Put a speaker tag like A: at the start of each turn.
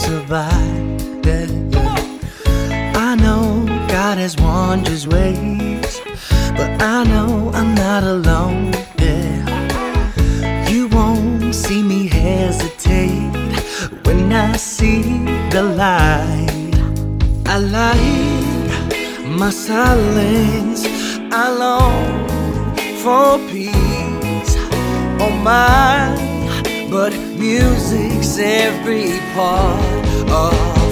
A: survive. Yeah, yeah. I know God has wondrous ways, but I know I'm not alone. Yeah, you won't see me hesitate when I see the light. I like my silence, I long for peace. Oh my, but music's every part of